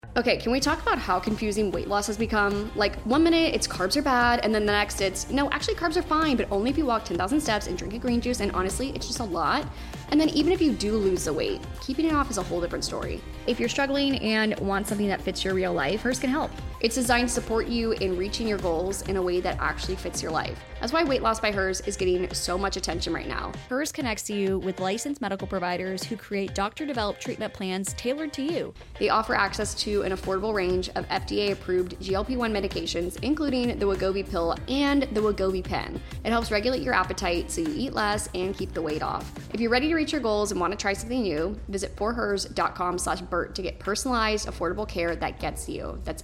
Okay, can we talk about how confusing weight loss has become? Like, 1 minute it's carbs are bad, and then the next it's, no, actually carbs are fine, but only if you walk 10,000 steps and drink a green juice, and honestly, it's just a lot. And then even if you do lose the weight, keeping it off is a whole different story. If you're struggling and want something that fits your real life, Hers can help. It's designed to support you in reaching your goals in a way that actually fits your life. That's why Weight Loss by Hers is getting so much attention right now. Hers connects you with licensed medical providers who create doctor-developed treatment plans tailored to you. They offer access to an affordable range of FDA-approved GLP-1 medications, including the Wegovy pill and the Wegovy pen. It helps regulate your appetite so you eat less and keep the weight off. If you're ready to reach your goals and want to try something new, visit forhers.com/Bert to get personalized, affordable care that gets you. That's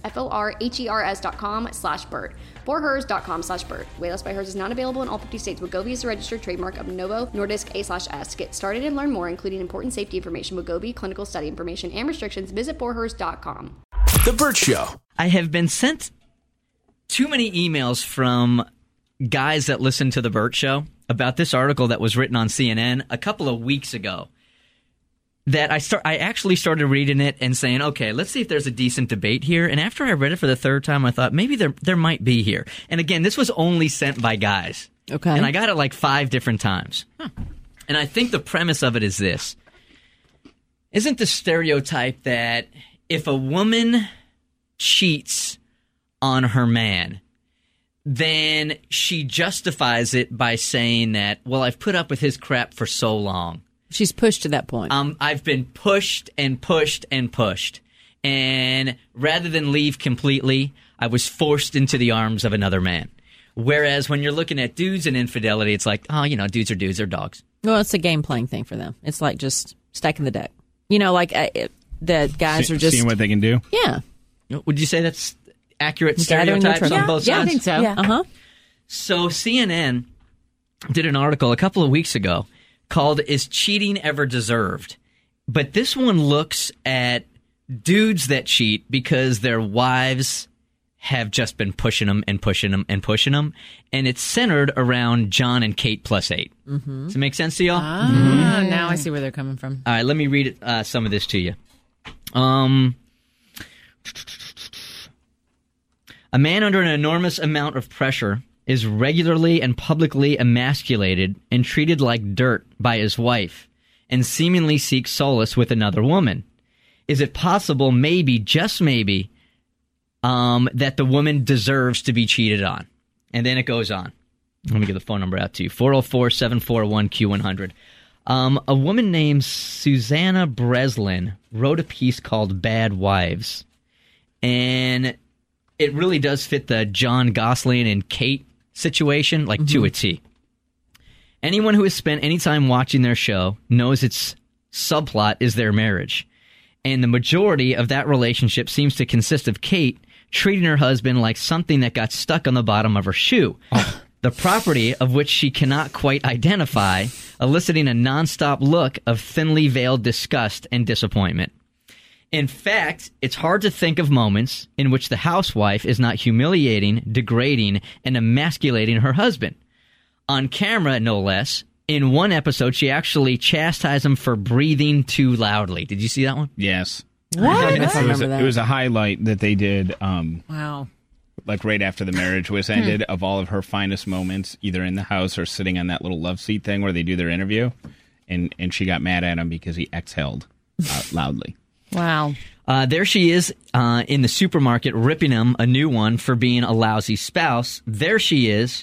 forhers.com/Bert. forhers.com/Bert. Weight Loss by Hers is not available in all 50 states. Wegovy is a registered trademark of Novo Nordisk A/S. To get started and learn more, including important safety information, Wegovy, clinical study information, and restrictions, visit forhers.com. The Bert Show. I have been sent too many emails from guys that listen to The Bert Show about this article that was written on CNN a couple of weeks ago that I actually started reading it and saying, okay, let's see if there's a decent debate here. And after I read it for the third time, I thought maybe there might be here. And again, this was only sent by guys. Okay. And I got it like 5 different times. And I think the premise of it is this. Isn't the stereotype that if a woman cheats on her man, then she justifies it by saying that, well, I've put up with his crap for so long. She's pushed to that point. I've been pushed and pushed and pushed. And rather than leave completely, I was forced into the arms of another man. Whereas when you're looking at dudes and infidelity, it's like, oh, dudes are dudes, they're dogs. Well, it's a game playing thing for them. It's like just stacking the deck. Like the guys are just seeing what they can do. Yeah. Would you say that's accurate stereotypes on both sides? Yeah, I think so. Yeah. So CNN did an article a couple of weeks ago called "Is Cheating Ever Deserved?" But this one looks at dudes that cheat because their wives have just been pushing them and pushing them and pushing them, and it's centered around John and Kate plus 8. Mm-hmm. Does it make sense to y'all? Now I see where they're coming from. All right, let me read some of this to you. A man under an enormous amount of pressure is regularly and publicly emasculated and treated like dirt by his wife and seemingly seeks solace with another woman. Is it possible, maybe, just maybe, that the woman deserves to be cheated on? And then it goes on. Let me get the phone number out to you. 404-741-Q100. A woman named Susanna Breslin wrote a piece called Bad Wives. And it really does fit the John Gosling and Kate situation, like to a T. Anyone who has spent any time watching their show knows its subplot is their marriage. And the majority of that relationship seems to consist of Kate treating her husband like something that got stuck on the bottom of her shoe. The property of which she cannot quite identify, eliciting a nonstop look of thinly veiled disgust and disappointment. In fact, it's hard to think of moments in which the housewife is not humiliating, degrading, and emasculating her husband. On camera, no less. In one episode, she actually chastised him for breathing too loudly. Did you see that one? Yes. What? It was a highlight that they did. Wow. Like right after the marriage was ended, of all of her finest moments, either in the house or sitting on that little love seat thing where they do their interview. And she got mad at him because he exhaled loudly. Wow. There she is in the supermarket ripping him a new one for being a lousy spouse. There she is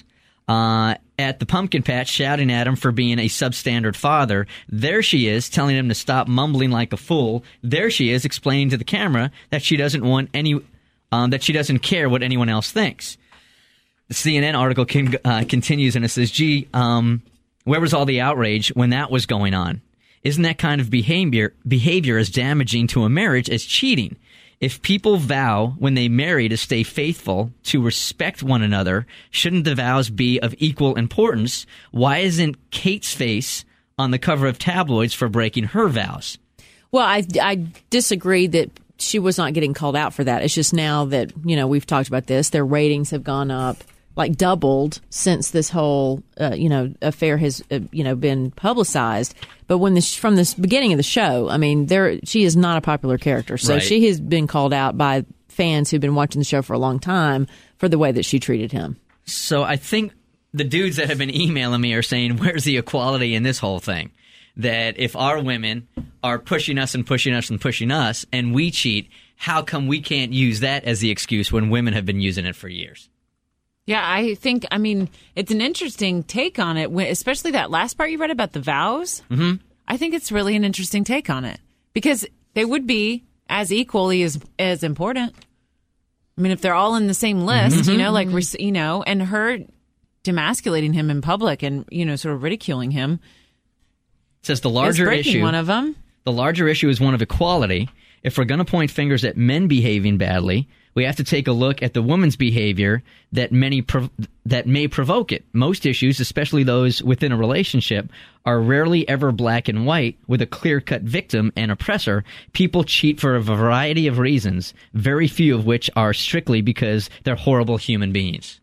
at the pumpkin patch shouting at him for being a substandard father. There she is telling him to stop mumbling like a fool. There she is explaining to the camera that she doesn't want that she doesn't care what anyone else thinks. The CNN article continues and it says, gee, where was all the outrage when that was going on? Isn't that kind of behavior as damaging to a marriage as cheating? If people vow when they marry to stay faithful, to respect one another, shouldn't the vows be of equal importance? Why isn't Kate's face on the cover of tabloids for breaking her vows? Well, I disagree that she was not getting called out for that. It's just now that, we've talked about this, their ratings have gone up. like doubled since this whole affair has been publicized. But from this beginning of the show, I mean, she is not a popular character, so Right. she has been called out by fans who've been watching the show for a long time for the way that she treated him. So I think the dudes that have been emailing me are saying, where's the equality in this whole thing? That if our women are pushing us and pushing us and pushing us and we cheat, how come we can't use that as the excuse when women have been using it for years? Yeah, I mean, it's an interesting take on it, especially that last part you read about the vows. Mm-hmm. I think it's really an interesting take on it because they would be as equally as important. I mean, if they're all in the same list, mm-hmm. And her demasculating him in public and, sort of ridiculing him. It says the larger issue, one of them. The larger issue is one of equality. If we're going to point fingers at men behaving badly, we have to take a look at the woman's behavior that may provoke it. Most issues, especially those within a relationship, are rarely ever black and white with a clear-cut victim and oppressor. People cheat for a variety of reasons, very few of which are strictly because they're horrible human beings.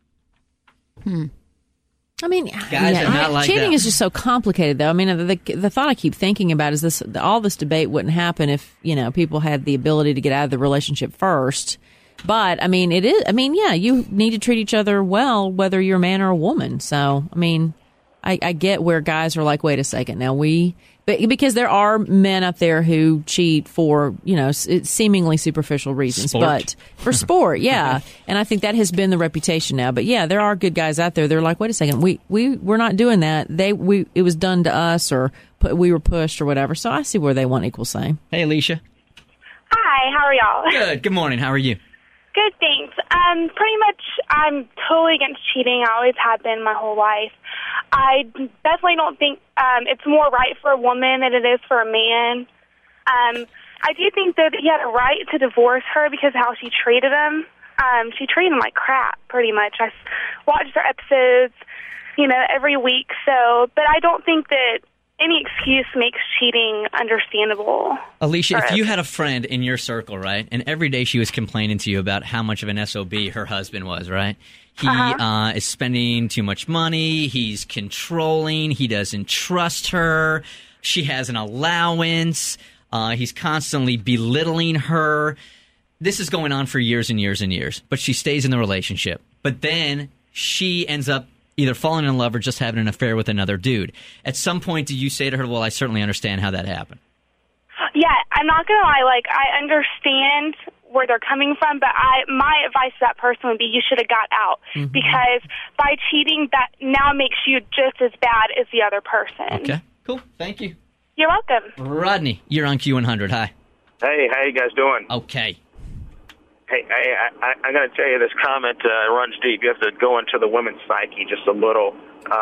I mean, Guys are not like cheating that. is just so complicated, though. I mean, the thought I keep thinking about is all this debate wouldn't happen if, people had the ability to get out of the relationship first. But, I mean, you need to treat each other well, whether you're a man or a woman. So, I mean, I get where guys are like, wait a second, now because there are men out there who cheat for, seemingly superficial reasons. Sport. But for sport, yeah. And I think that has been the reputation now. But yeah, there are good guys out there. They're like, wait a second, we're not doing that. It was done to us or we were pushed or whatever. So I see where they want equal say. Hey, Alicia. Hi, how are y'all? Good. Good morning. How are you? Good, thanks. Pretty much, I'm totally against cheating. I always have been my whole life. I definitely don't think it's more right for a woman than it is for a man. I do think, though, that he had a right to divorce her because of how she treated him. She treated him like crap, pretty much. I watched her episodes, every week. But I don't think that any excuse makes cheating understandable. Alicia, if you had a friend in your circle, right, and every day she was complaining to you about how much of an SOB her husband was, right? He is spending too much money. He's controlling. He doesn't trust her. She has an allowance. He's constantly belittling her. This is going on for years and years and years, but she stays in the relationship. But then she ends up either falling in love or just having an affair with another dude. At some point, do you say to her, well, I certainly understand how that happened? Yeah, I'm not going to lie. I understand where they're coming from, but my advice to that person would be you should have got out. Mm-hmm. Because by cheating, that now makes you just as bad as the other person. Okay, cool. Thank you. You're welcome. Rodney, you're on Q100. Hi. Hey, how you guys doing? Okay. Hey, I got to tell you, this comment runs deep. You have to go into the women's psyche just a little.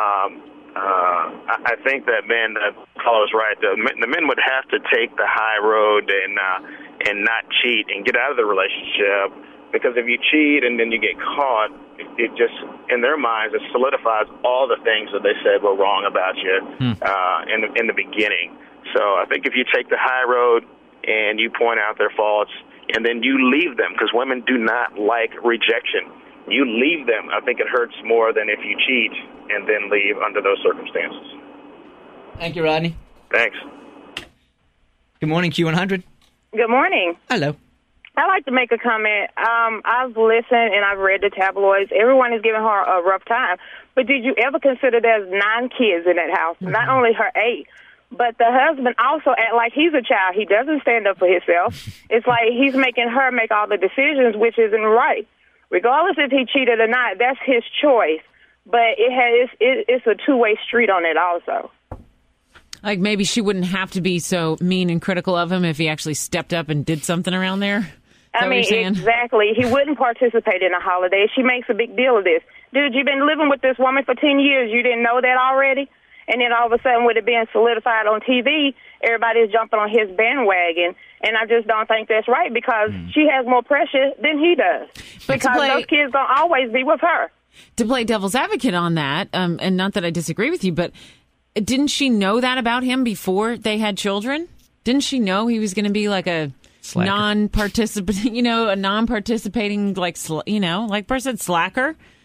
I think that men, Carlos was right. The men would have to take the high road and not cheat and get out of the relationship, because if you cheat and then you get caught, it just, in their minds, it solidifies all the things that they said were wrong about you in the beginning. So I think if you take the high road and you point out their faults, and then you leave them, because women do not like rejection. You leave them. I think it hurts more than if you cheat and then leave under those circumstances. Thank you, Rodney. Thanks. Good morning, Q100. Good morning. Hello. I'd like to make a comment. I've listened and I've read the tabloids. Everyone is giving her a rough time. But did you ever consider there's 9 kids in that house? Mm-hmm. Not only her 8. But the husband also act like he's a child. He doesn't stand up for himself. It's like he's making her make all the decisions, which isn't right. Regardless if he cheated or not, that's his choice. But it's a two-way street on it also. Like maybe she wouldn't have to be so mean and critical of him if he actually stepped up and did something around there? I mean, exactly. He wouldn't participate in a holiday. She makes a big deal of this. Dude, you've been living with this woman for 10 years. You didn't know that already? And then all of a sudden, with it being solidified on TV, everybody's jumping on his bandwagon. And I just don't think that's right, because she has more pressure than he does. But because those kids don't always be with her. To play devil's advocate on that, and not that I disagree with you, but didn't she know that about him before they had children? Didn't she know he was going to be like a non-participating, a non-participating, like person slacker?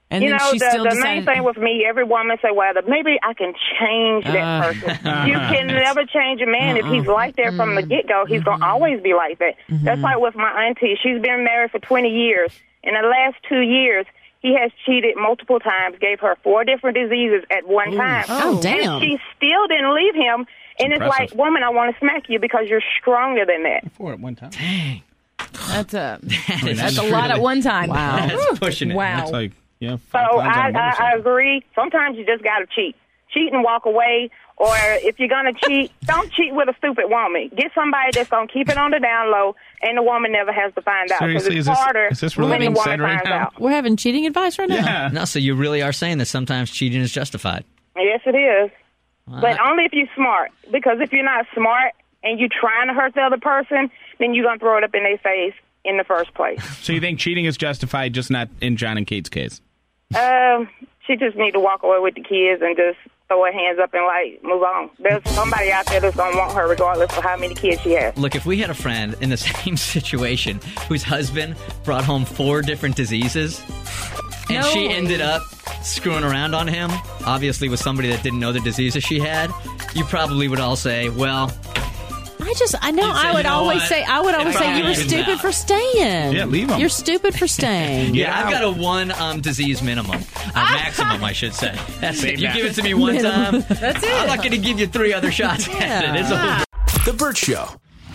And you then know, she still the decided, main thing with me, every woman say, well, maybe I can change that person. You can never change a man. If he's like that from the get-go, he's going to always be like that. That's like with my auntie. She's been married for 20 years. In the last 2 years, he has cheated multiple times, gave her 4 different diseases at one time. Oh, damn. And she still didn't leave him. And it's like, woman, I want to smack you because you're stronger than that. 4 at one time. Dang. that's a That's a lot at one time. Wow. That's pushing it. Wow. That's like, yeah. So 5 pounds on a I motorcycle. agree. Sometimes you just got to cheat. Cheat and walk away. Or if you're going to cheat, don't cheat with a stupid woman. Get somebody that's going to keep it on the down low, and the woman never has to find out. Because Seriously, it's harder is this really when the being woman said right finds now? out. We're having cheating advice right now. Yeah. No, so you really are saying that sometimes cheating is justified. Yes, it is. But only if you're smart. Because if you're not smart and you're trying to hurt the other person, then you're going to throw it up in their face in the first place. So you think cheating is justified, just not in John and Kate's case? She just need to walk away with the kids and just throw her hands up and, like, move on. There's somebody out there that's going to want her regardless of how many kids she has. Look, if we had a friend in the same situation whose husband brought home 4 different diseases and she ended up screwing around on him, obviously with somebody that didn't know the diseases she had, you probably would all say, well, I would always say you were stupid for staying. Yeah, leave 'em. You're stupid for staying. yeah, I've got a 1 disease minimum. Maximum, I should say. That's it. You that. give it to me one time, That's it. I'm not going to give you 3 other shots at it. It's over. The Burt Show.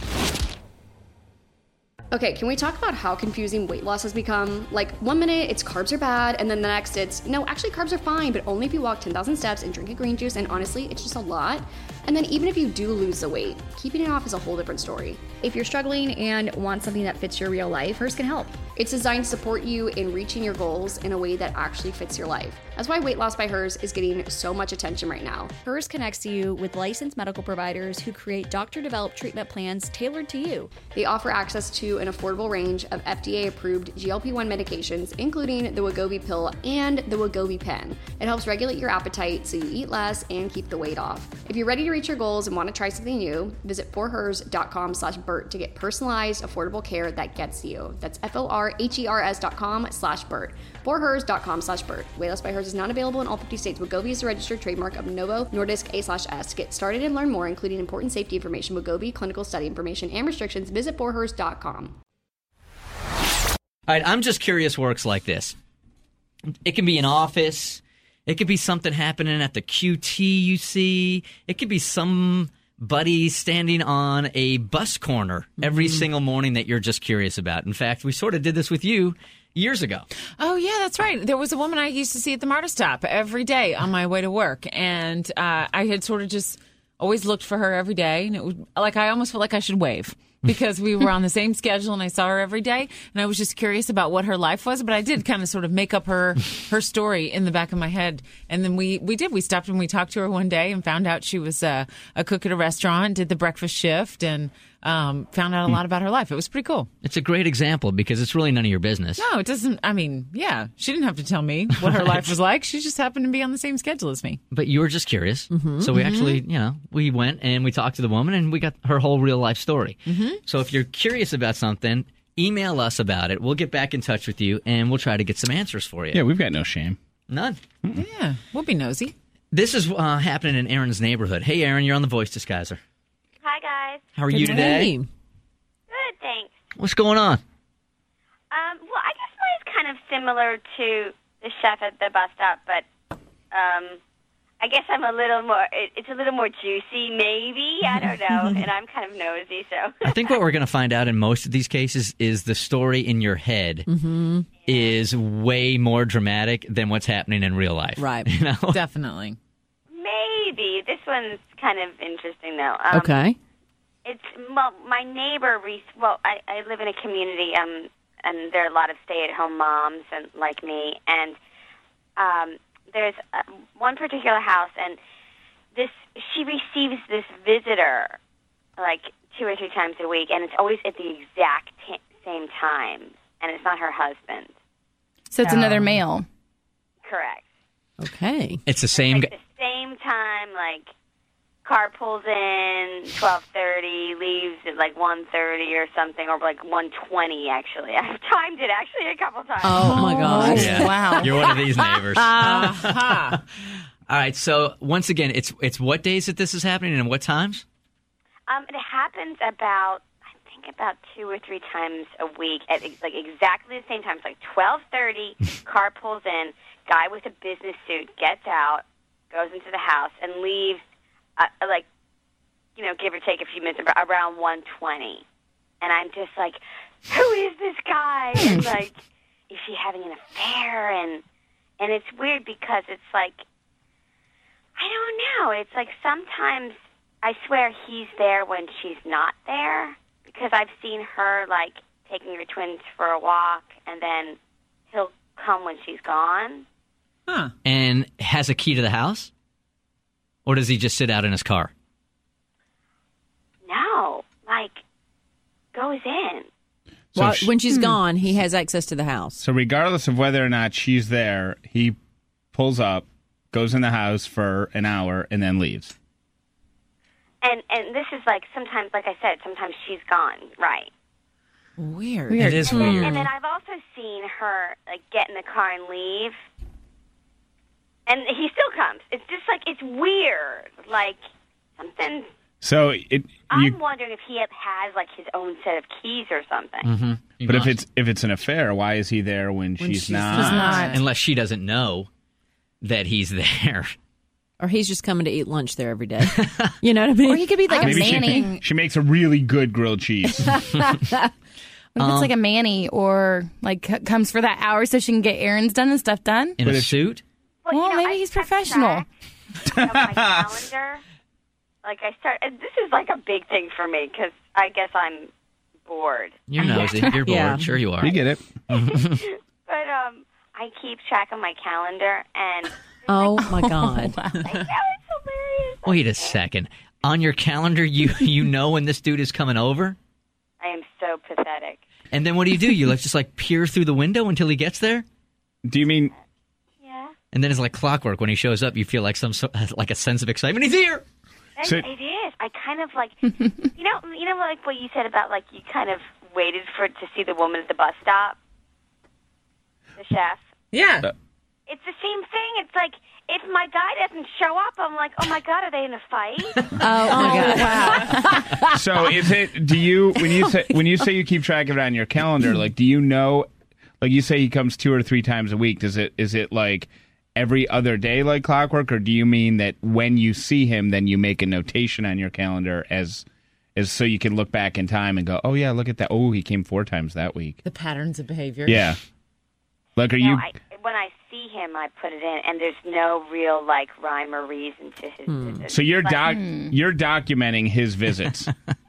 Okay, can we talk about how confusing weight loss has become? Like, 1 minute it's carbs are bad, and then the next it's, no, actually carbs are fine, but only if you walk 10,000 steps and drink a green juice, and honestly, it's just a lot. And then even if you do lose the weight, keeping it off is a whole different story. If you're struggling and want something that fits your real life, Hers can help. It's designed to support you in reaching your goals in a way that actually fits your life. That's why Weight Loss by Hers is getting so much attention right now. Hers connects you with licensed medical providers who create doctor-developed treatment plans tailored to you. They offer access to an affordable range of FDA-approved GLP-1 medications, including the Wegovy pill and the Wegovy pen. It helps regulate your appetite so you eat less and keep the weight off. If you're ready to reach your goals and want to try something new, visit forhers.com/Burt to get personalized, affordable care that gets you. That's forhers.com/Burt. forhers.com/Burt. Weight Loss by Hers is not available in all 50 states. Wegovy is a registered trademark of Novo Nordisk A/S. Get started and learn more, including important safety information, Wegovy, clinical study information, and restrictions. Visit forhers.com. All right, I'm just curious works like this. It can be an office. It could be something happening at the QT you see. It could be somebody standing on a bus corner every single morning that you're just curious about. In fact, we sort of did this with you years ago. Oh, yeah, that's right. There was a woman I used to see at the MARTA stop every day on my way to work. And I had sort of just always looked for her every day. And it was like I almost felt like I should wave because we were on the same schedule and I saw her every day. And I was just curious about what her life was. But I did kind of sort of make up her story in the back of my head. And then we did. We stopped and we talked to her one day and found out she was a cook at a restaurant, did the breakfast shift, and found out a lot about her life. It was pretty cool. It's a great example because it's really none of your business. No, it doesn't. I mean, yeah, she didn't have to tell me what her life was like. She just happened to be on the same schedule as me. But you were just curious. So we actually, we went and we talked to the woman and we got her whole real life story. So if you're curious about something, email us about it. We'll get back in touch with you and we'll try to get some answers for you. Yeah, we've got no shame. None. Yeah, we'll be nosy. This is happening in Aaron's neighborhood. Hey, Aaron, you're on the Voice Disguiser. Hi, guys. How are you today? Good, thanks. What's going on? Well, I guess mine's kind of similar to the chef at the bus stop, but I guess I'm a little more, it's a little more juicy, maybe. I don't know, and I'm kind of nosy, so. I think what we're going to find out in most of these cases is the story in your head is way more dramatic than what's happening in real life. Right. You know? Definitely. Maybe. This one's kind of interesting, though. Okay. It's, well, my neighbor, I live in a community, and there are a lot of stay-at-home moms and like me, and there's one particular house, and she receives this visitor like 2 or 3 times a week, and it's always at the exact same time, and it's not her husband. So it's another male. Correct. Okay. It's the same Like the same time, like car pulls in 12:30, leaves at like 1:30 or something, or like 1:20. Actually, I've timed it actually a couple times. Oh my gosh! Yeah. Wow. You're one of these neighbors. All right. So once again, it's what days that this is happening and what times? It happens about 2 or 3 times a week at like exactly the same time. It's like 12:30. Car pulls in. Guy with a business suit gets out, goes into the house, and leaves. Give or take a few minutes, around 1:20. And I'm just like, who is this guy? And like, is she having an affair? And it's weird because it's like, I don't know. It's like sometimes I swear he's there when she's not there, because I've seen her like taking her twins for a walk, and then he'll come when she's gone. Huh. And has a key to the house? Or does he just sit out in his car? No, like, goes in. So Well, when she's gone, he has access to the house. So regardless of whether or not she's there, he pulls up, goes in the house for an hour, and then leaves. And this is like sometimes, like I said, sometimes she's gone, right? Weird. It is weird. And then I've also seen her like get in the car and leave, and he still comes. It's just like it's weird, like something. So I'm wondering if he has like his own set of keys or something. Mm-hmm. But if it's an affair, why is he there when she's not? Unless she doesn't know that he's there. Or he's just coming to eat lunch there every day. You know what I mean? Or he could be like Maybe a Manny. she makes a really good grilled cheese. What if it's like a Manny, or like comes for that hour so she can get errands done and stuff done? In a suit? Well, maybe he's professional. My calendar. Like this is like a big thing for me because I guess I'm bored. You're nosy. You're bored. Yeah. Sure you are. We get it. But I keep track of my calendar, and Oh my God! I know it's hilarious. Wait a second. On your calendar, you know when this dude is coming over? I am so pathetic. And then what do? You just like peer through the window until he gets there? Do you mean? Yeah. And then it's like clockwork. When he shows up, you feel like like a sense of excitement. He's here! So- It is. I kind of like, you know, like what you said about like you kind of waited to see the woman at the bus stop, the chef. Yeah. It's the same thing. It's like if my guy doesn't show up, I'm like, oh my God, are they in a fight? Oh my God! Wow. So is it? Do you when you say you keep track of it on your calendar? Like, do you know? Like you say, he comes 2 or 3 times a week. Is it like every other day, like clockwork, or do you mean that when you see him, then you make a notation on your calendar as so you can look back in time and go, oh yeah, look at that. Oh, he came 4 times that week. The patterns of behavior. Yeah. Like, are you? When I see him, I put it in, and there's no real like rhyme or reason to his visits. So you're Like, you're documenting his visits.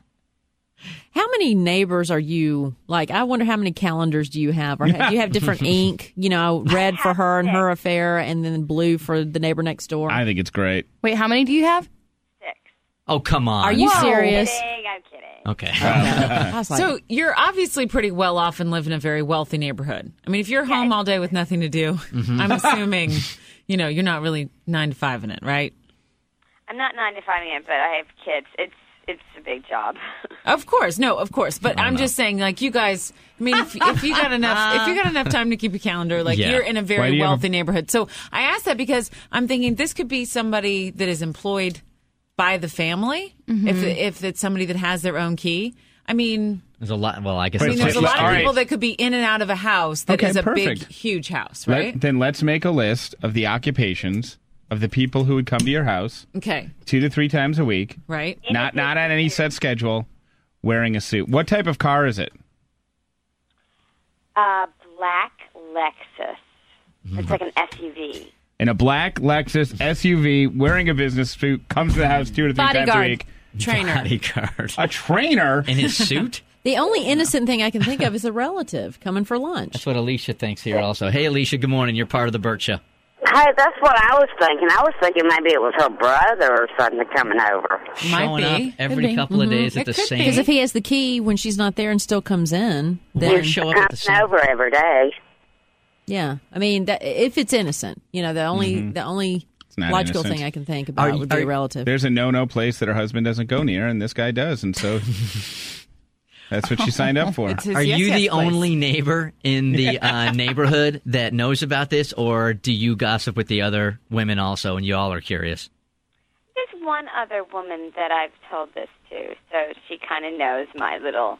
How many neighbors are you? Like, I wonder how many calendars do you have, or do you have different ink? You know, red for her and her affair, and then blue for the neighbor next door. I think it's great. Wait, how many do you have? 6. Oh, come on. Are you serious? I'm kidding. Okay. I was like, So you're obviously pretty well off and live in a very wealthy neighborhood. I mean, if you're home all day with nothing to do, I'm assuming, you're not really 9 to 5 in it, right? I'm not 9 to 5 yet, but I have kids. It's a big job. Of course, but I'm just saying, like, you guys. I mean, if you got enough time to keep your calendar, like, Yeah. you're in a Why do very you have wealthy neighborhood. So I asked that because I'm thinking this could be somebody that is employed by the family. If it's somebody that has their own key. I mean, There's a lot. Well, I guess Wait, there's a lot all of right. people that could be in and out of a house that Okay, is a perfect. big, huge house, right? Then let's make a list of the occupations of the people who would come to your house Okay, 2 to 3 times a week, right. not on any set schedule, wearing a suit. What type of car is it? Black Lexus. It's like an SUV. In a black Lexus SUV, wearing a business suit, comes to the house 2 to 3 times a Bodyguard. week. Trainer. Bodyguard. A trainer? In his suit? the only innocent thing I can think of is a relative coming for lunch. That's what Alicia thinks here also. Hey, Alicia, good morning. You're part of the Burt Show. Hey, that's what I was thinking. I was thinking maybe it was her brother or something coming over. Showing be. up every Could be. couple of days at It the could same... Because if he has the key when she's not there and still comes in, Why then show up at the Coming same... over every day. yeah, I mean, if it's innocent, the only It's not logical innocent. thing I can think about would be a relative. There's a no place that her husband doesn't go near, and this guy does, and so that's what she signed up for. Are you the only neighbor in the neighborhood that knows about this, or do you gossip with the other women also, and you all are curious? There's one other woman that I've told this to, so she kind of knows my little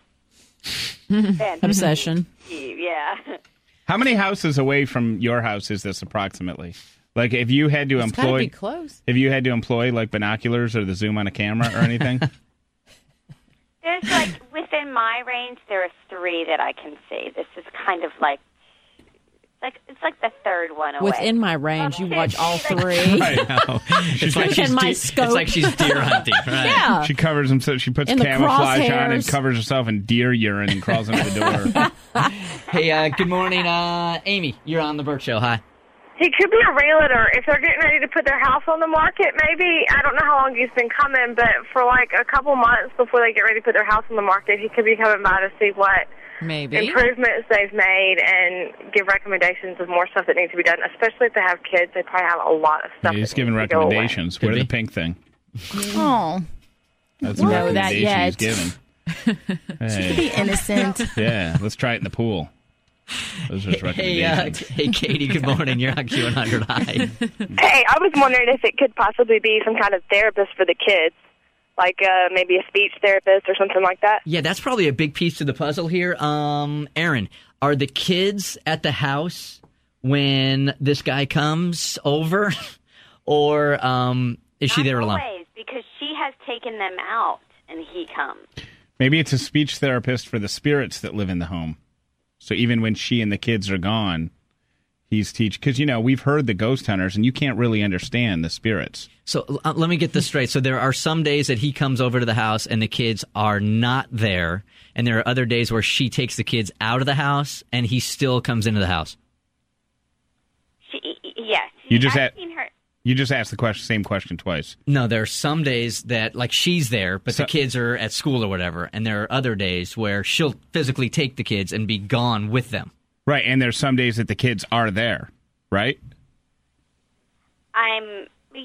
obsession. Yeah. How many houses away from your house is this approximately? Like, if you had to It's gotta employ, be close. if you had to employ like binoculars or the zoom on a camera or anything? There's like, within my range, there are 3 that I can see. This is kind of like, it's like the third one away. Within my range, you watch all 3. I know. It's like Within my scope. It's like she's deer hunting. Right? Yeah. She covers himself. She puts In the camouflage on and crosshairs. covers herself in deer urine and crawls into the door. Hey, good morning, Amy. You're on the Burt Show. Hi. He could be a realtor. If they're getting ready to put their house on the market, maybe, I don't know how long he's been coming, but for like a couple months before they get ready to put their house on the market, he could be coming by to see what improvements they've made and give recommendations of more stuff that needs to be done, especially if they have kids. They probably have a lot of stuff. He's that giving needs to go away. recommendations. Wear the pink thing. Oh. That's a Know that recommendation yet. he's giving. Should be innocent. Yeah, let's try it in the pool. Those are his recommendations. Hey, Katie. Good morning. You're on Q100. Hi. Hey, I was wondering if it could possibly be some kind of therapist for the kids, like maybe a speech therapist or something like that. Yeah, that's probably a big piece to the puzzle here. Aaron, are the kids at the house when this guy comes over, or is she there alone? Always, because she has taken them out and he comes. Maybe it's a speech therapist for the spirits that live in the home. So even when she and the kids are gone, he's teaching. Because, we've heard the ghost hunters, and you can't really understand the spirits. So let me get this straight. So there are some days that he comes over to the house and the kids are not there. And there are other days where she takes the kids out of the house and he still comes into the house. Yes. I've seen her. You just asked the same question twice. No, there are some days that, like, she's there, but the kids are at school or whatever. And there are other days where she'll physically take the kids and be gone with them. Right, and there's some days that the kids are there, right? I'm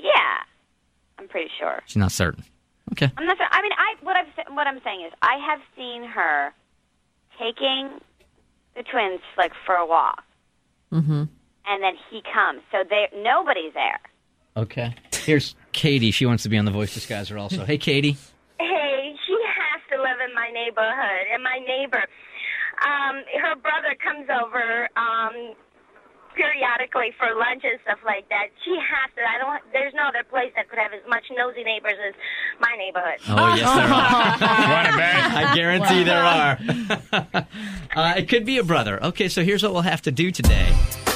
pretty sure. She's not certain. Okay. I'm not. I mean, what I'm saying is, I have seen her taking the twins like for a walk, Mm-hmm. and then he comes. So nobody's there. Okay. Here's Katie. She wants to be on The Voice Disguiser also. Hey, Katie. Hey, she has to live in my neighborhood, and my neighbor, her brother comes over periodically for lunch and stuff like that. She has to. There's no other place that could have as much nosy neighbors as my neighborhood. Oh, yes, there are. Want to bet? I guarantee there are. It could be a brother. Okay, so here's what we'll have to do today.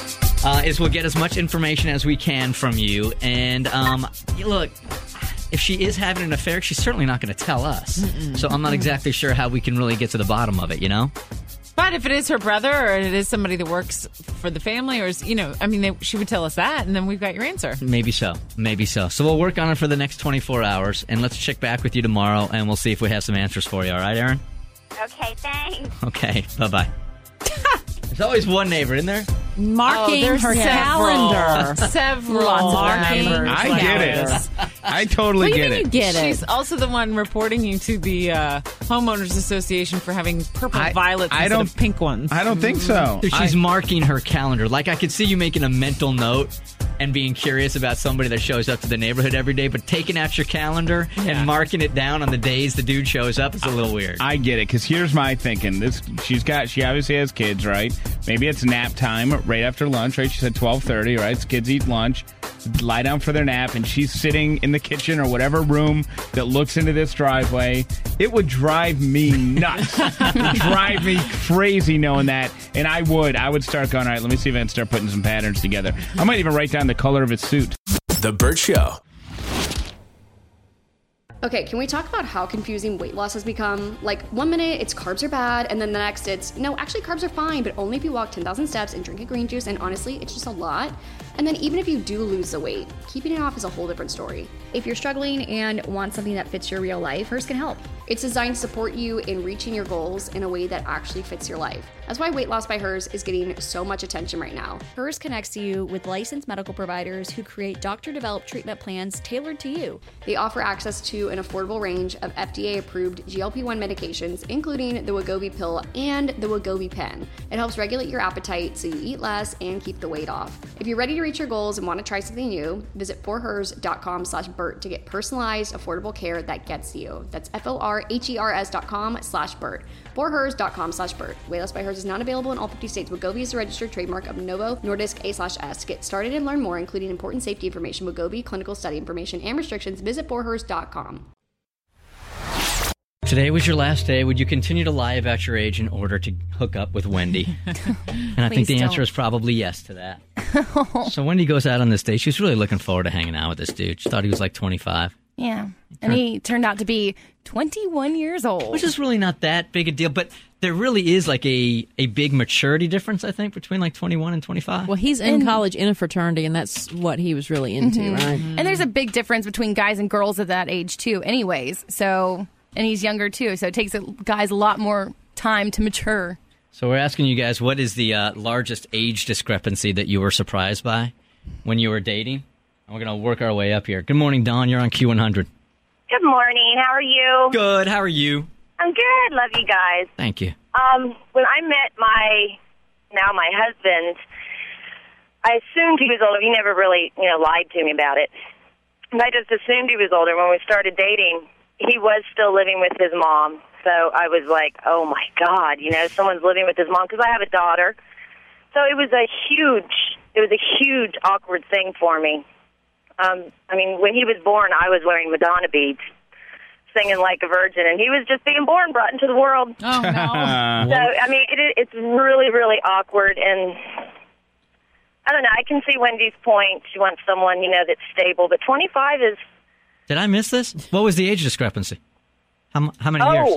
Is we'll get as much information as we can from you. And look, if she is having an affair, she's certainly not going to tell us. Mm-mm. So I'm not exactly sure how we can really get to the bottom of it, But if it is her brother or it is somebody that works for the family or, she would tell us that and then we've got your answer. Maybe so. So we'll work on it for the next 24 hours. And let's check back with you tomorrow and we'll see if we have some answers for you. All right, Aaron? Okay, thanks. Okay, bye-bye. There's always one neighbor, isn't there? Marking her calendar. Several. Marking. I get it. I totally What do you get mean it. you get it? She's also the one reporting you to the Homeowners Association for having purple violets instead of pink ones. I don't think so. She's marking her calendar. Like, I could see you making a mental note and being curious about somebody that shows up to the neighborhood every day, but taking out your calendar and marking it down on the days the dude shows up is a little weird. I get it, because here's my thinking. She obviously has kids, right? Maybe it's nap time right after lunch, right? She said 12:30, right? So kids eat lunch, lie down for their nap, and she's sitting in the kitchen or whatever room that looks into this driveway. It would drive me nuts. It would drive me crazy knowing that. And I would start going, all right, let me see if I can start putting some patterns together. I might even write down the color of his suit. The Burt Show. Okay, can we talk about how confusing weight loss has become? Like, 1 minute it's carbs are bad, and then the next it's, no, actually carbs are fine, but only if you walk 10,000 steps and drink a green juice, and honestly, it's just a lot. And then even if you do lose the weight, keeping it off is a whole different story. If you're struggling and want something that fits your real life, Hers can help. It's designed to support you in reaching your goals in a way that actually fits your life. That's why Weight Loss by Hers is getting so much attention right now. Hers connects you with licensed medical providers who create doctor-developed treatment plans tailored to you. They offer access to an affordable range of FDA-approved GLP-1 medications, including the Wegovy pill and the Wegovy pen. It helps regulate your appetite so you eat less and keep the weight off. If you're ready to reach your goals and want to try something new, visit forhers.com/Bert to get personalized, affordable care that gets you. That's forhers.com/Bert. forhers.com/Bert. Weight Loss by Hers is not available in all 50 states. Wegovy is a registered trademark of Novo Nordisk A/S. Get started and learn more, including important safety information, Wegovy, clinical study information, and restrictions. Visit forhers.com. Today was your last day. Would you continue to lie about your age in order to hook up with Wendy? And I think the answer is probably yes to that. So Wendy goes out on this date. She was really looking forward to hanging out with this dude. She thought he was like 25. Yeah. And he turned out to be 21 years old. Which is really not that big a deal, but there really is like a big maturity difference, I think, between like 21 and 25. Well, he's in college in a fraternity, and that's what he was really into, right? And there's a big difference between guys and girls at that age, too, anyways. So, and he's younger, too, so it takes guys a lot more time to mature. So we're asking you guys, what is the largest age discrepancy that you were surprised by when you were dating? And we're going to work our way up here. Good morning, Dawn. You're on Q100. Good morning. How are you? Good. How are you? I'm good. Love you guys. Thank you. When I met my husband, I assumed he was older. He never really, lied to me about it. And I just assumed he was older. When we started dating, he was still living with his mom. So I was like, oh, my God, someone's living with his mom, because I have a daughter. So it was a huge awkward thing for me. When he was born, I was wearing Madonna beads, singing like a virgin, and he was just being born, brought into the world. Oh, no. So, it's really, really awkward, and I don't know. I can see Wendy's point. She wants someone, that's stable, but 25 is... Did I miss this? What was the age discrepancy? How many years?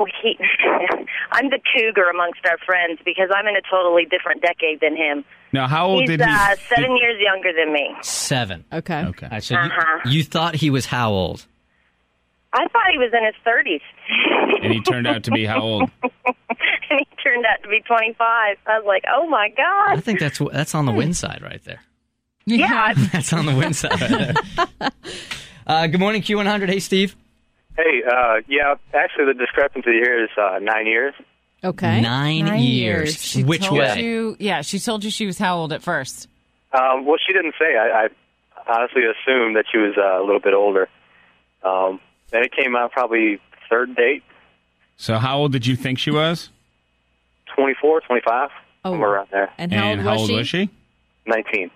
I'm the cougar amongst our friends because I'm in a totally different decade than him. Now, how old did he... He's 7 years younger than me. 7. Okay. All right, so you thought he was how old? I thought he was in his 30s. And he turned out to be how old? And he turned out to be 25. I was like, oh, my God. I think that's on the win side right there. Yeah. That's on the win side right there. Good morning, Q100. Hey, Steve. Hey, actually the discrepancy here is 9 years. Okay. 9 years. Which way? She told you she was how old at first? Well, she didn't say. I honestly assumed that she was a little bit older. Then it came out probably third date. So how old did you think she was? 24, 25, somewhere around there. And how old was she? 19.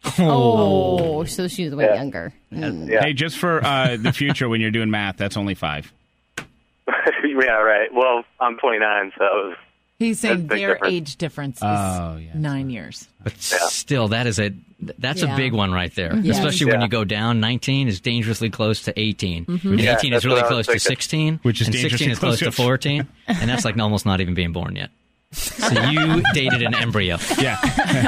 Oh, so she was way younger. Yeah. Hey, just for the future when you're doing math, that's only 5. Yeah, right. Well, I'm 29, so... He's saying their difference. Age difference is 9 years. But still, that's a big one right there. Yeah. Especially when you go down. 19 is dangerously close to 18. Mm-hmm. And Yeah, 18 is that's really what I close was to 16. Which is and 16 is close to 14. And that's like almost not even being born yet. So you dated an embryo. Yeah.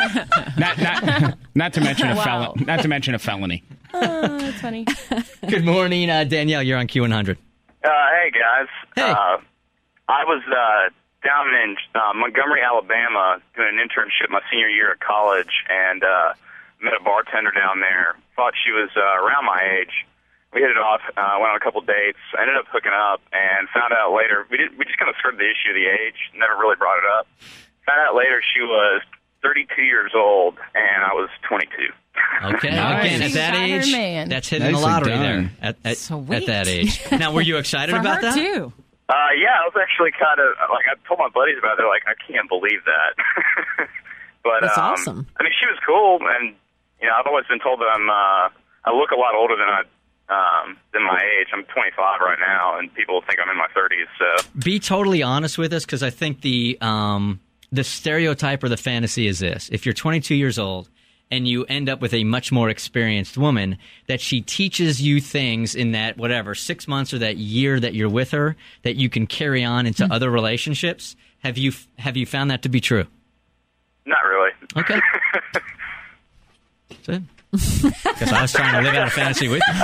not to mention not to mention a felony. Oh, that's funny. Good morning, Danielle. You're on Q100. Hey, guys. Hey. I was down in Montgomery, Alabama, doing an internship my senior year at college, and met a bartender down there. Thought she was around my age. We hit it off, went on a couple dates, ended up hooking up, and found out later, we just kind of skirted the issue of the age, never really brought it up. Found out later she was 32 years old, and I was 22. Okay, Nice. Again, at that age, that's hitting the Nicely lottery done. there at that age. Now, were you excited For about her that? too. Yeah, I was actually kind of, I told my buddies about it, they're like, I can't believe that. But, That's awesome. I mean, she was cool, and, I've always been told that I look a lot older than my age. I'm 25 right now, and people think I'm in my 30s, so. Be totally honest with us, because I think the stereotype or the fantasy is this. If you're 22 years old and you end up with a much more experienced woman, that she teaches you things in that, 6 months or that year that you're with her, that you can carry on into other relationships. Have you found that to be true? Not really. Okay. That's it. Because I was trying to live out a fantasy with you.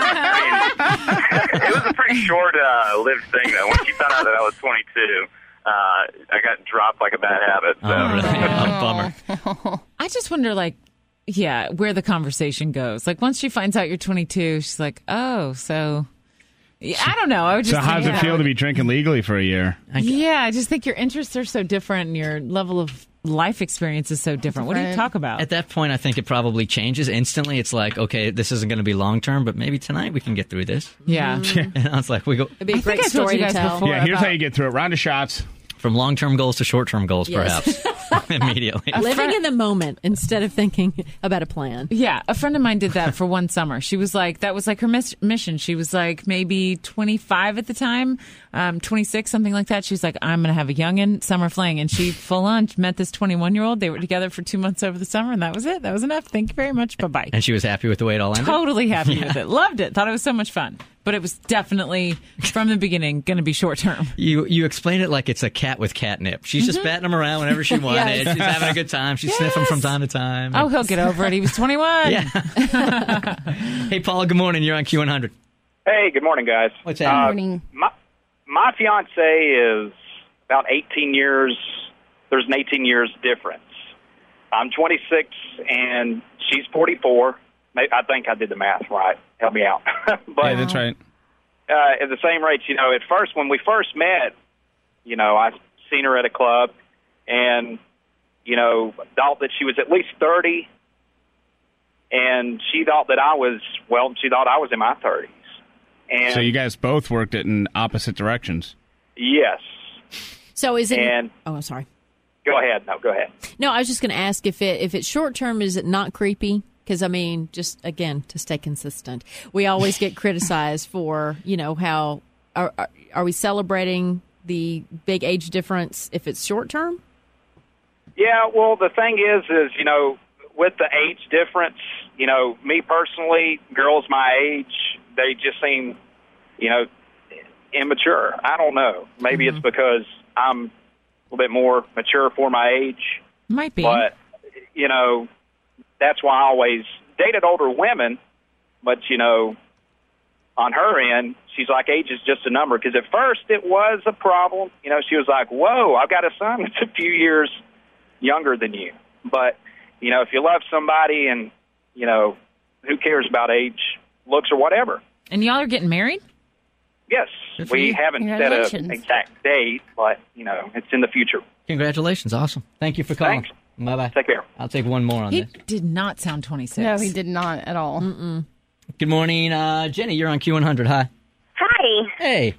It was a pretty short-lived thing, though. Once you found out that I was 22, I got dropped like a bad habit. So. Oh, really? A bummer. I just wonder, like, yeah, where the conversation goes. Like, once she finds out you're 22, she's like, oh, so... Yeah, I don't know. I would just so how does it feel to be drinking legally for a year? Yeah, I just think your interests are so different and your level of life experience is so different. What do you talk about? At that point, I think it probably changes instantly. It's like, okay, this isn't going to be long term, but maybe tonight we can get through this. Yeah. And it's like, we go. It'd be a great story to tell. Yeah, here's how you get through it. Round of shots. From long-term goals to short-term goals, Yes. perhaps. Immediately. Living in the moment instead of thinking about a plan. Yeah, a friend of mine did that for one summer. She was like, that was like her mission. She was like maybe 25 at the time, 26, something like that. She was like, I'm going to have a youngin' summer fling. And she full on met this 21-year-old. They were together for 2 months over the summer, and that was it. That was enough. Thank you very much. Bye-bye. And she was happy with the way it all ended? Totally happy with it. Loved it. Thought it was so much fun. But it was definitely, from the beginning, going to be short-term. You explain it like it's a cat with catnip. She's just batting him around whenever she wanted. Yes. She's having a good time. She's sniffing from time to time. Oh, he'll get over it. He was 21. Yeah. Hey, Paul, good morning. You're on Q100. Hey, good morning, guys. What's that? My fiance is about 18 years. There's an 18 years difference. I'm 26 and she's 44. I think I did the math right. Help me out. But yeah, that's right. At the same rate, at first, when we first met, I seen her at a club and, thought that she was at least 30. And she thought that I was in my 30s. And so you guys both worked it in opposite directions. Yes. So is it? And, I'm sorry. Go ahead. No, go ahead. No, I was just going to ask if it's short term, is it not creepy? Because, just, again, to stay consistent, we always get criticized for, how are we celebrating the big age difference if it's short term? Yeah, well, the thing is, with the age difference, me personally, girls my age, they just seem, immature. I don't know. Maybe it's because I'm a little bit more mature for my age. Might be. But, that's why I always dated older women, but, on her end, she's like, age is just a number. Because at first it was a problem. She was like, whoa, I've got a son that's a few years younger than you. But, if you love somebody and, who cares about age, looks, or whatever. And y'all are getting married? Yes. We haven't set an exact date, but, it's in the future. Congratulations. Awesome. Thank you for calling. Thanks. Bye-bye. Take care. I'll take one more on He this. did not sound 26. No, he did not at all. Good morning, Jenny. You're on Q100. Hi. Hi. Hey.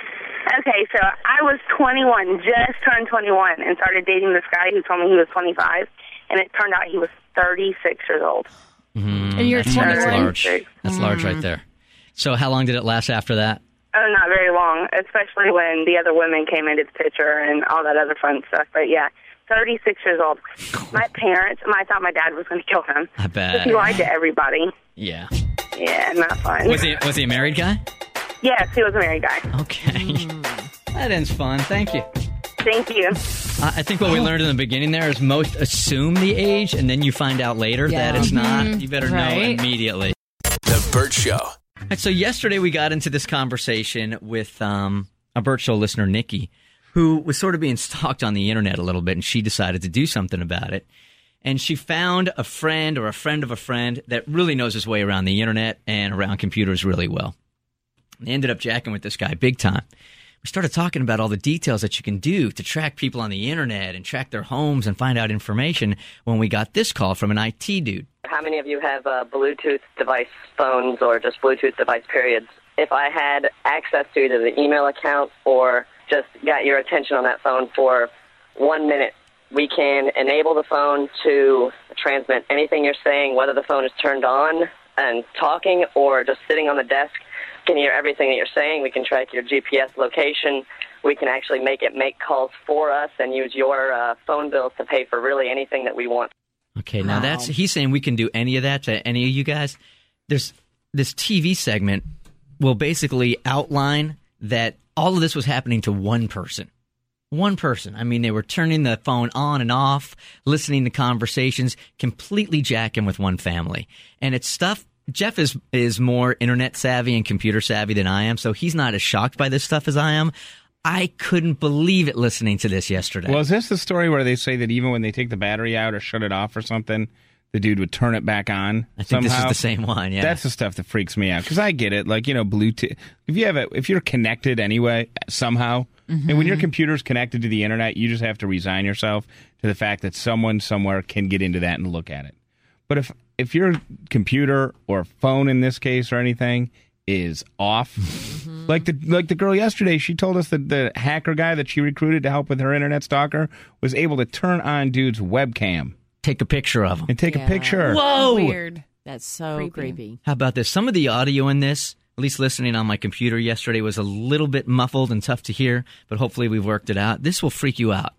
Okay, so I was 21, just turned 21, and started dating this guy who told me he was 25, and it turned out he was 36 years old. And you're That's 21? large. That's large right there. So how long did it last after that? Oh, not very long, especially when the other women came into the picture and all that other fun stuff. But yeah, 36 years old. My parents, I thought my dad was going to kill him. I bet. Because he lied to everybody. Yeah. Yeah, not fun. Was he a married guy? Yes, he was a married guy. Okay. That ends fun. Thank you. Thank you. I think what we learned in the beginning there is most assume the age, and then you find out later that it's not. You better know immediately. The Burt Show. All right, so yesterday we got into this conversation with a Burt Show listener, Nikki, who was sort of being stalked on the internet a little bit, and she decided to do something about it. And she found a friend or a friend of a friend that really knows his way around the internet and around computers really well. They ended up jacking with this guy big time. We started talking about all the details that you can do to track people on the internet and track their homes and find out information when we got this call from an IT dude. How many of you have Bluetooth device phones or just Bluetooth device periods? If I had access to either the email account or just got your attention on that phone for 1 minute, we can enable the phone to transmit anything you're saying, whether the phone is turned on and talking or just sitting on the desk. We can hear everything that you're saying. We can track your GPS location. We can actually make it make calls for us and use your phone bills to pay for really anything that we want. Okay, now he's saying we can do any of that to any of you guys. There's this TV segment will basically outline that all of this was happening to one person. One person. I mean, they were turning the phone on and off, listening to conversations, completely jacking with one family. And it's stuff. Jeff is more internet savvy and computer savvy than I am, so he's not as shocked by this stuff as I am. I couldn't believe it listening to this yesterday. Well, is this the story where they say that even when they take the battery out or shut it off or something, the dude would turn it back on? I think somehow? This is the same one, yeah. That's the stuff that freaks me out, because I get it. Like, Bluetooth. If you're connected anyway, somehow, and when your computer's connected to the internet, you just have to resign yourself to the fact that someone somewhere can get into that and look at it. But if your computer or phone in this case or anything is off, like the girl yesterday, she told us that the hacker guy that she recruited to help with her internet stalker was able to turn on dude's webcam, take a picture of him, and take a picture. Whoa, weird. That's so creepy. How about this? Some of the audio in this, at least listening on my computer yesterday, was a little bit muffled and tough to hear, but hopefully we've worked it out. This will freak you out.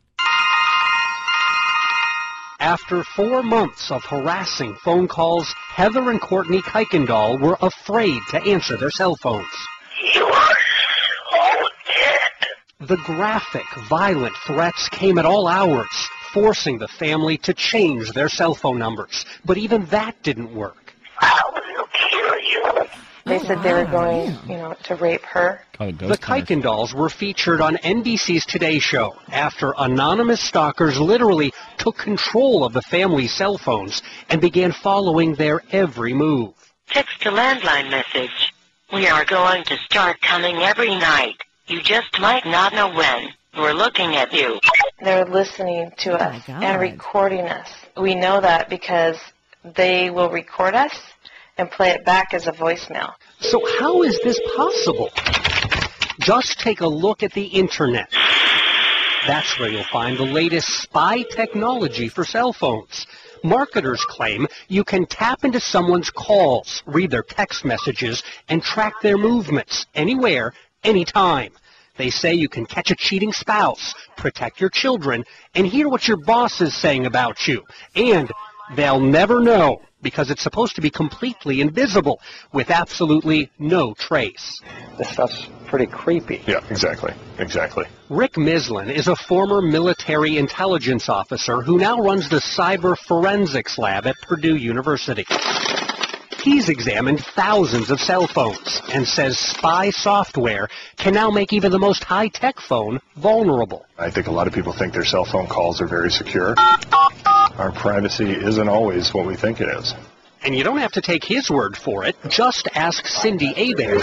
After 4 months of harassing phone calls, Heather and Courtney Kuykendall were afraid to answer their cell phones. You are so dead. The graphic, violent threats came at all hours, forcing the family to change their cell phone numbers. But even that didn't work. I will kill you. They said they were going, to rape her. The Kuykendalls were featured on NBC's Today Show after anonymous stalkers literally took control of the family's cell phones and began following their every move. Text to landline message. We are going to start coming every night. You just might not know when. We're looking at you. They're listening to us and recording us. We know that because they will record us and play it back as a voicemail. So how is this possible? Just take a look at the internet. That's where you'll find the latest spy technology for cell phones. Marketers claim you can tap into someone's calls, read their text messages, and track their movements anywhere, anytime. They say you can catch a cheating spouse, protect your children, and hear what your boss is saying about you. And they'll never know, because it's supposed to be completely invisible, with absolutely no trace. This stuff's pretty creepy. Yeah, exactly. Rick Mislin is a former military intelligence officer who now runs the cyber forensics lab at Purdue University. He's examined thousands of cell phones and says spy software can now make even the most high-tech phone vulnerable. I think a lot of people think their cell phone calls are very secure. Our privacy isn't always what we think it is. And you don't have to take his word for it. Just ask Cindy Hebert.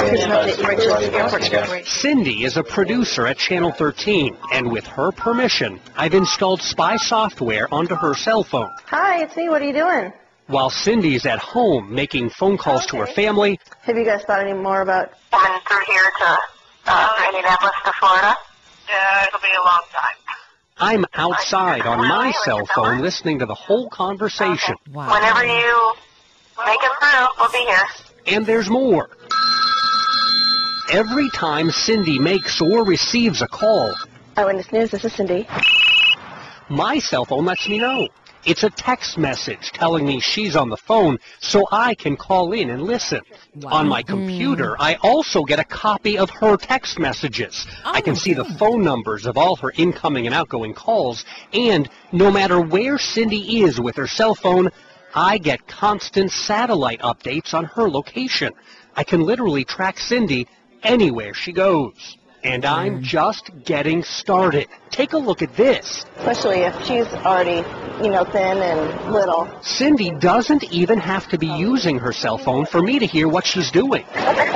Cindy is a producer at Channel 13, and with her permission, I've installed spy software onto her cell phone. Hi, it's me. What are you doing? While Cindy's at home making phone calls to her family. Have you guys thought any more about coming through here to Indianapolis to Florida? Yeah, it'll be a long time. I'm outside on my cell phone listening to the whole conversation. Wow. Whenever you make it through, we'll be here. And there's more. Every time Cindy makes or receives a call, Eyewitness News, this is Cindy. My cell phone lets me know. It's a text message telling me she's on the phone so I can call in and listen. Wow. On my computer, I also get a copy of her text messages. I can see the phone numbers of all her incoming and outgoing calls, and no matter where Cindy is with her cell phone, I get constant satellite updates on her location. I can literally track Cindy anywhere she goes. And I'm just getting started. Take a look at this. Especially if she's already, thin and little. Cindy doesn't even have to be using her cell phone for me to hear what she's doing.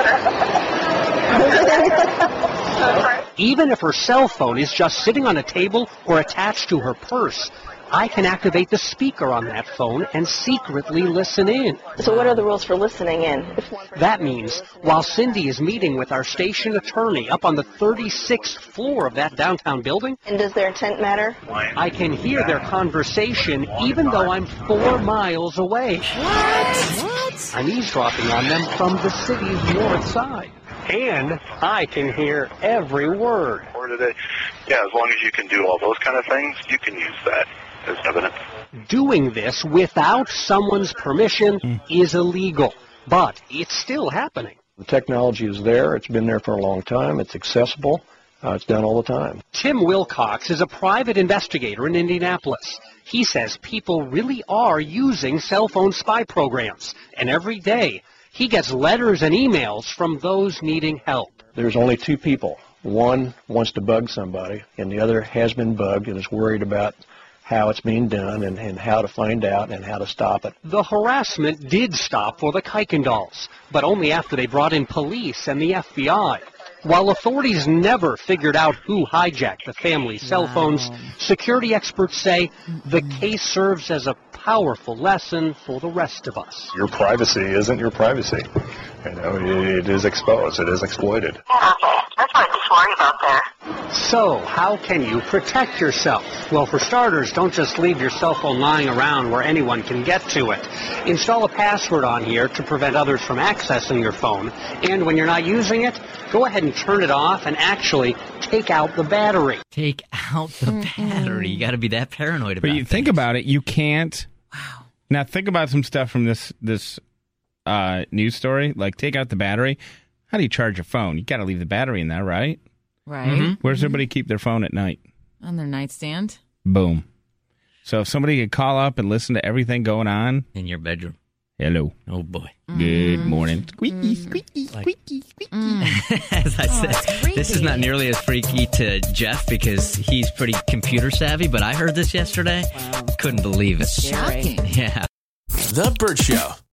Even if her cell phone is just sitting on a table or attached to her purse, I can activate the speaker on that phone and secretly listen in. So what are the rules for listening in? That means while Cindy is meeting with our station attorney up on the 36th floor of that downtown building... And does their intent matter? I can hear their conversation even though I'm 4 miles away. What? I'm eavesdropping on them from the city's north side. And I can hear every word. Or today, as long as you can do all those kind of things, you can use that as evidence. Doing this without someone's permission is illegal, but it's still happening. The technology is there. It's been there for a long time. It's accessible. It's done all the time. Tim Wilcox is a private investigator in Indianapolis. He says people really are using cell phone spy programs, and every day he gets letters and emails from those needing help. There's only two people. One wants to bug somebody, and the other has been bugged and is worried about how it's being done and how to find out and how to stop it. The harassment did stop for the Kuykendalls, but only after they brought in police and the FBI. While authorities never figured out who hijacked the family's cell phones, security experts say the case serves as a powerful lesson for the rest of us. Your privacy isn't your privacy. You know, it is exposed. It is exploited. Okay, that's what I just worry about there. So, how can you protect yourself? Well, for starters, don't just leave your cell phone lying around where anyone can get to it. Install a password on here to prevent others from accessing your phone. And when you're not using it, go ahead and turn it off and actually take out the battery. Take out the battery. You got to be that paranoid about it. But you think about it, you can't. Wow. Now think about some stuff from this news story. Like, take out the battery. How do you charge your phone? You got to leave the battery in there, right? Right. Mm-hmm. Where's everybody keep their phone at night? On their nightstand. Boom. So if somebody could call up and listen to everything going on in your bedroom. Hello. Oh boy. Good morning. Squeaky, squeaky, squeaky, squeaky. As I said, this is not nearly as freaky to Jeff because he's pretty computer savvy, but I heard this yesterday. Couldn't believe it. Shocking. Yeah. The Burt Show.